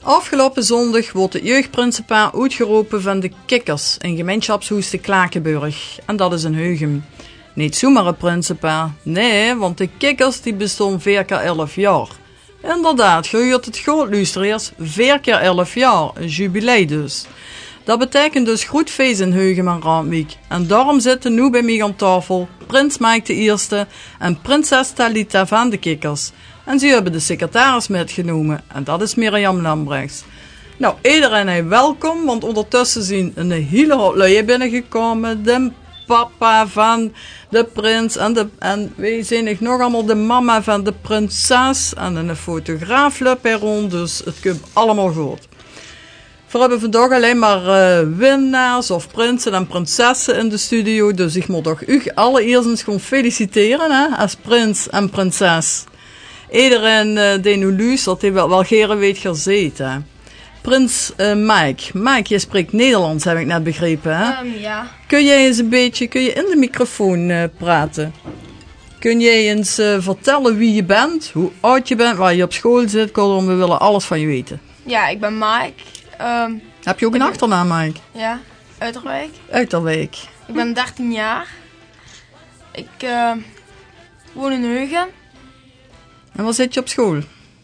Afgelopen zondag wordt het jeugdprincipaal uitgeroepen van de Kikkers in gemeenschapshuis de Klakenburg. En dat is in Heugem. Niet zomaar een principaal. Nee, want de Kikkers die bestonden 4 keer 11 jaar. Inderdaad, je hoort het goed luisteraars, 4 keer 11 jaar, een jubilee dus. Dat betekent dus goed feest in Heugem en Randwijk. En daarom zitten nu bij mij aan tafel prins Mike de Eerste en prinses Talita van de Kikkers. En ze hebben de secretaris metgenomen en dat is Mirjam Lambrechts. Nou, iedereen is welkom, want ondertussen zijn een hele hoop lui binnengekomen. De papa van de prins en wij zijn nog allemaal de mama van de prinses en een fotograaf loopt er rond, dus het komt allemaal goed. We hebben vandaag alleen maar winnaars of prinsen en prinsessen in de studio, dus ik moet toch u allereerst eens gewoon feliciteren hè, als prins en prinses. Iedereen die nu luistert, die wel geren weet gezeten. Prins Mike. Mike, je spreekt Nederlands, heb ik net begrepen, hè? Ja. Kun je in de microfoon praten? Kun jij eens vertellen wie je bent, hoe oud je bent, waar je op school zit? Kortom, we willen alles van je weten. Ja, ik ben Mike. Heb je ook een achternaam, Mike? Ja, Uiterwijk. Uiterwijk. Ik ben 13 jaar. Ik woon in Heugem. En waar zit je op school?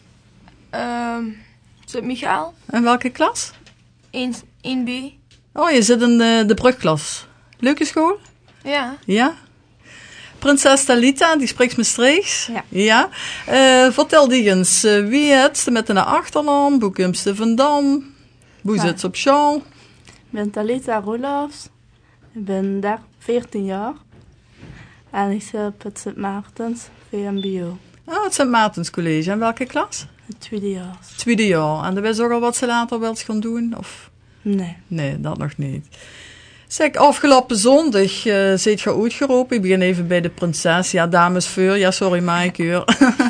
Sint-Michael. En welke klas? 1B. Oh, je zit in de brugklas. Leuke school? Ja. Ja? Prinses Talita, die spreekt Maastrichts. Ja. Vertel die eens, wie het met een achternaam, hoe komt ze vandaan, hoe zit ze op school? Ik ben Talita Roelofs. Ik ben 14 jaar. En ik zit op het Sint Maartens VMBO. Oh, het Sint Maartens College. En welke klas? Het tweede jaar. Tweede jaar. En wist ook al wat ze later wel eens gaan doen? Of? Nee. Nee, dat nog niet. Zeg, afgelopen zondag zit je uitgeroepen. Ik begin even bij de prinses. Ja, dames voor. Ja, sorry, Maaike.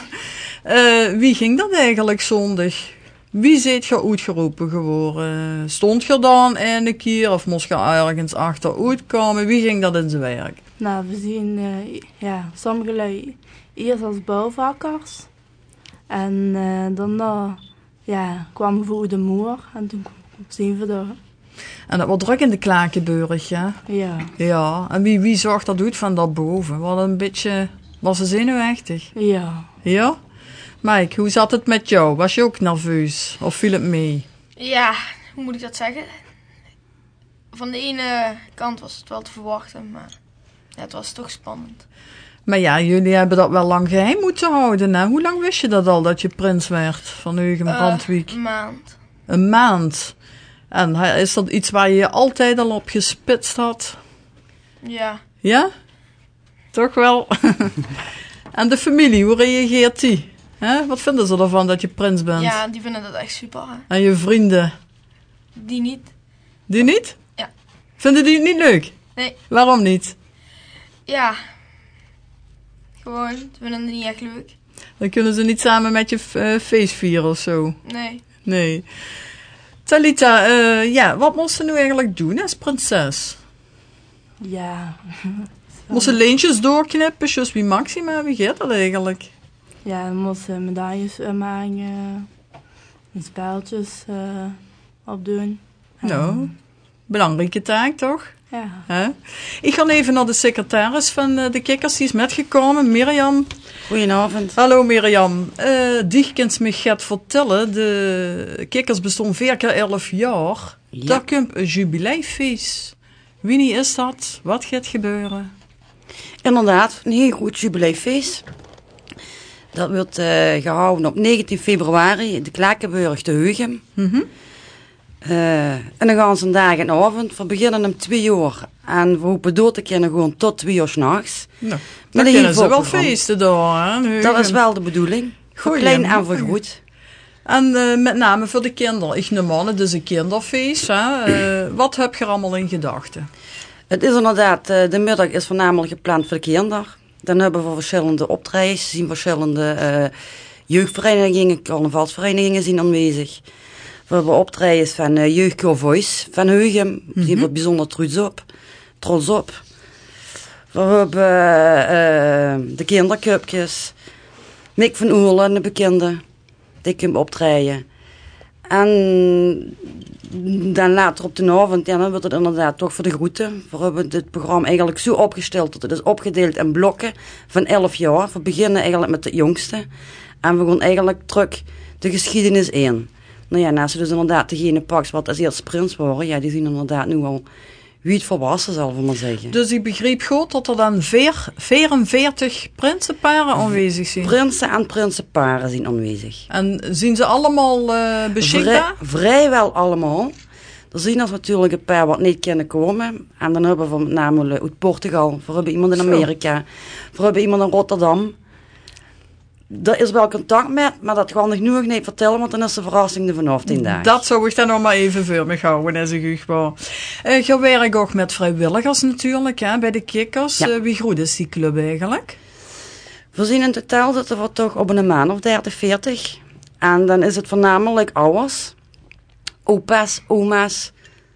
Wie ging dat eigenlijk zondag? Wie zit je uitgeroepen geworden? Stond je dan een keer of moest je ergens achteruit komen? Wie ging dat in zijn werk? Nou, we zien sommige lui eerst als bouwvakkers. En daarna kwamen we voor de moer en toen zien we daar. En dat was druk in de Klakenburg, ja? Ja. Ja, en wie zorgt dat uit van daarboven? Was ze zenuwachtig? Ja. Ja? Mike, hoe zat het met jou? Was je ook nerveus? Of viel het mee? Ja, hoe moet ik dat zeggen? Van de ene kant was het wel te verwachten, maar ja, het was toch spannend. Maar ja, jullie hebben dat wel lang geheim moeten houden, hè? Hoe lang wist je dat al, dat je prins werd van Heugem Randwijk? Een maand. Een maand? En is dat iets waar je je altijd al op gespitst had? Ja. Ja? Toch wel? En de familie, hoe reageert die? Wat vinden ze ervan dat je prins bent? Ja, die vinden dat echt super. Hè? En je vrienden? Die niet. Die niet? Ja. Vinden die het niet leuk? Nee. Waarom niet? Ja. Gewoon, ze vinden het niet echt leuk. Dan kunnen ze niet samen met je feest vieren of zo? Nee. Nee. Talita, wat moest ze nu eigenlijk doen als prinses? Ja. Moest ze leentjes doorknippen, zoals wie Maxima? Wie gaat dat eigenlijk? Ja, dan moest ze medailles maken, en speltjes opdoen. Nou, belangrijke taak toch? Ja. Hè? Ik ga even naar de secretaris van de Kikkers, die is metgekomen, Mirjam. Goedenavond. Hallo Mirjam. Die kunt me gaat vertellen, de Kikkers bestond 4 keer 11 jaar. Ja. Daar komt een jubileefeest. Wie is dat? Wat gaat gebeuren? Inderdaad, een heel goed jubileefeest. Dat wordt gehouden op 19 februari in de Klakenburg te Heugem. En dan gaan ze een dag en avond. We beginnen om 2 uur. En we hopen door te kunnen gewoon tot 2 uur 's nachts. Nou, Maar dan kunnen ze wel feesten daar. Hè? Dat is wel de bedoeling. Voor klein en voor groot. En met name voor de kinderen. Ik neem aan, het is een kinderfeest. Hè? Wat heb je er allemaal in gedachten? Het is inderdaad, de middag is voornamelijk gepland voor de kinderen. Dan hebben we verschillende optredens, zien verschillende jeugdverenigingen, carnavalsverenigingen zijn aanwezig. We hebben optredens van Jeugdkoor Voice van Heugem, daar zijn we bijzonder trots op. We hebben de kindercupjes, Mick van Oerlen, de bekende, die komt optreden. En dan later op de avond, ja, dan wordt het inderdaad toch voor de groeten. We hebben dit programma eigenlijk zo opgesteld dat het is opgedeeld in blokken van 11 jaar. We beginnen eigenlijk met de jongste. En we gaan eigenlijk terug de geschiedenis in. Nou ja, naast dus inderdaad degene pakt wat als eerst prins waren, ja, die zien inderdaad nu al wie het volwassen, zal ik maar zeggen. Dus ik begreep goed dat er dan 44 prinsenparen aanwezig zijn. Prinsen en prinsenparen zijn aanwezig. En zien ze allemaal beschikbaar? Vrijwel allemaal. Er zijn er natuurlijk een paar wat niet kunnen komen. En dan hebben we met name uit Portugal. We hebben iemand in Amerika. We hebben iemand in Rotterdam. Er is wel contact met, maar dat kan ik nu nog niet vertellen, want dan is de verrassing er vanaf 10 dagen. Dat zou ik dan nog maar even voor me houden, als ik u wou. Je werkt ook met vrijwilligers natuurlijk, hè, bij de Kikkers. Ja. Wie groot is die club eigenlijk? We zien in totaal dat er toch op een maand of 30, 40. En dan is het voornamelijk ouders, opa's, oma's.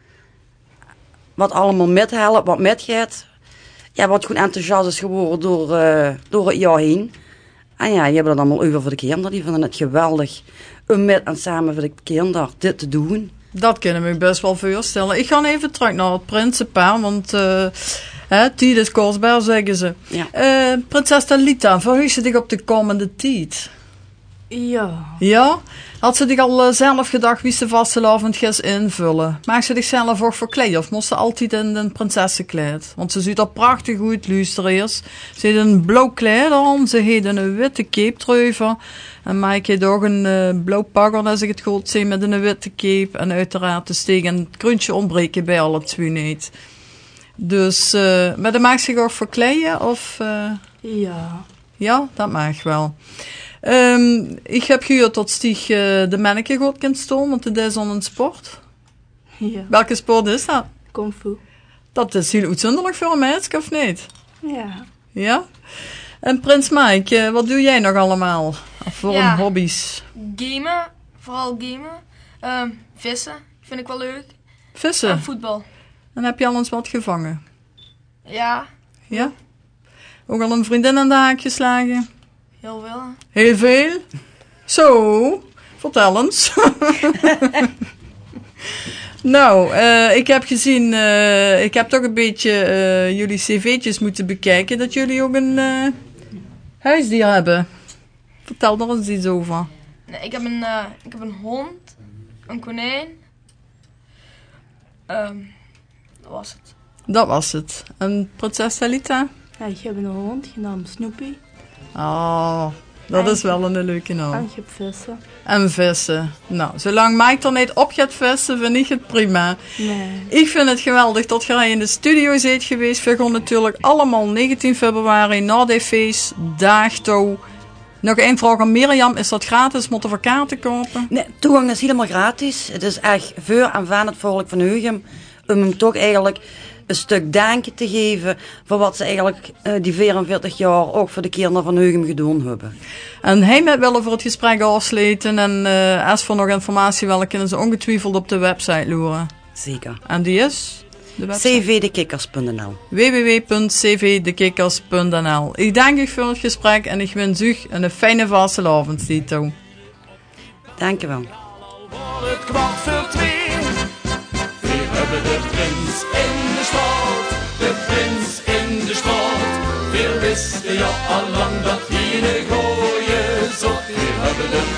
Wat allemaal methelpt, wat metgaat. Ja, wat gewoon enthousiast is geworden door het jaar heen. En ja, je hebt dat allemaal over voor de kinderen. Die vinden het geweldig om met en samen voor de kinderen dit te doen. Dat kunnen we best wel voorstellen. Ik ga even terug naar het prinsenpaar, want tijd is kostbaar, zeggen ze. Ja. Prinses Talita, verheug je zich op de komende tijd? Ja. Ja? Had ze zich al zelf gedacht wie ze vastelavond gaat invullen? Maakt ze zichzelf ook verkleed of moest ze altijd in een prinsessenkleed? Want ze ziet er prachtig uit, luisteraars. Ze heeft een blauw kleed aan, ze heeft een witte cape-treuven. En Mike heeft ook een blauw pagger, als ik het goed zie, met een witte cape. En uiteraard de steek en het kruintje ontbreken bij alle twee niet. Dus, maar dat mag zich ook verkleden of... Ja. Ja, dat mag wel. Ik heb gehoord dat Stieg de manneke goed kan stomen, want het is al een sport. Ja. Welke sport is dat? Kung fu. Dat is heel uitzonderlijk voor een meisje, of niet? Ja. Ja? En Prins Mike, wat doe jij nog allemaal voor Ja. een hobby's? Gamen, vooral gamen. Vissen, vind ik wel leuk. Vissen. En voetbal. En heb je al eens wat gevangen? Ja, Ja? Ook al een vriendin aan de haak geslagen? heel veel. Heel veel? Zo, vertel eens. Nou, ik heb gezien, ik heb toch een beetje jullie cv'tjes moeten bekijken, dat jullie ook een huisdier hebben. Vertel er eens iets over. Nee, ik heb een hond, een konijn. Dat was het. Dat was het. En prinses Talita? Ja, ik heb een hond genaamd Snoopy. Oh, dat is wel een leuke naam. En ik heb vissen. En vissen. Nou, zolang Mike er niet op gaat vissen, vind ik het prima. Nee. Ik vind het geweldig dat je in de studio bent geweest. We gaan natuurlijk allemaal 19 februari na de feestdag toe. Nog één vraag aan Mirjam. Is dat gratis? Moeten we kaarten kopen? Nee, toegang is helemaal gratis. Het is echt voor en van het volk van Heugem om hem toch eigenlijk een stuk dank te geven voor wat ze eigenlijk die 44 jaar ook voor de kinderen van Heugem gedaan hebben. En hij met willen voor het gesprek afsluiten. En als voor nog informatie willen, kunnen ze ongetwijfeld op de website loeren. Zeker. En die is? De website? cvdekikkers.nl. www.cvdekikkers.nl. Ik dank u voor het gesprek en ik wens u een fijne vastelavond. Dito. Dank je wel. Voor het 1:15. We hebben de prins in de stad, de prins in de stad. We wisten ja al lang dat hij een gooie zat. We hebben de